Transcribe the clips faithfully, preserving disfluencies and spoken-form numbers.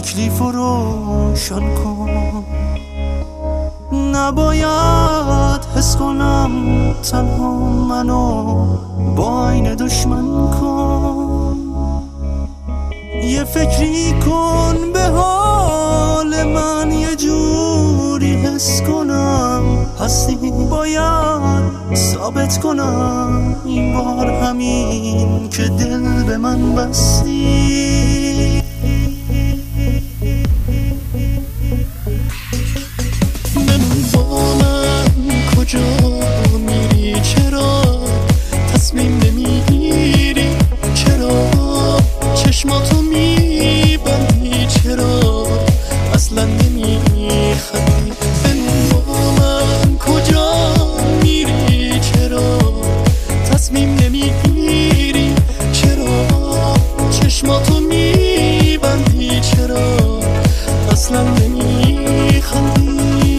تکلیف رو روشن کن. نباید حس کنم تنها منو با این دشمن کن. یه فکری کن به حال من، یه جوری حس کنم هستی. باید ثابت کنم این بار همین که دل به من بستی. بمون با من، کجا میری؟ چرا تصمیم نمیگیری؟ چرا چشماتو میبندی؟ چرا اصلا نمیخندی؟ بمون با من، کجا میری؟ چرا تصمیم نمیگیری؟ چرا چشماتو میبندی؟ چرا اصلا نمیخندی؟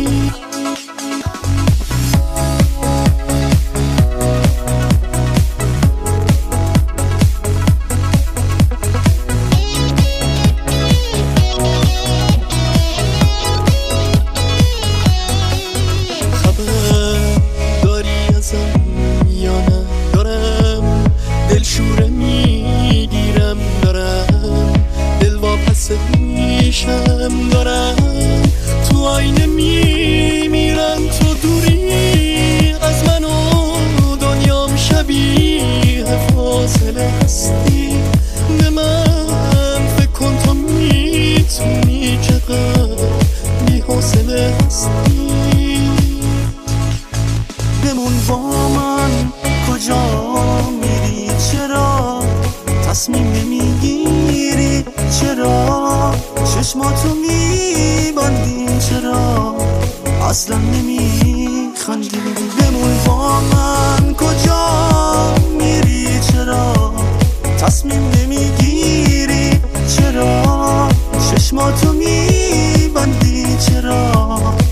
دلشوره میگیرم دارم، دل واپسه میشم دارم، تو آینه میمیرم. تو دوری از من و دنیام شبیه فاصله هستی. به من فکر کن تو میتونی چقدر بی حوصله هستی. بمون با من، کجا میری؟ چرا تصمیم نمیگیری؟ چرا چشماتو میبندی؟ چرا اصلا نمیخندی؟ بمون با من، کجا میری؟ چرا تصمیم نمیگیری؟ چرا چشماتو میبندی؟ چرا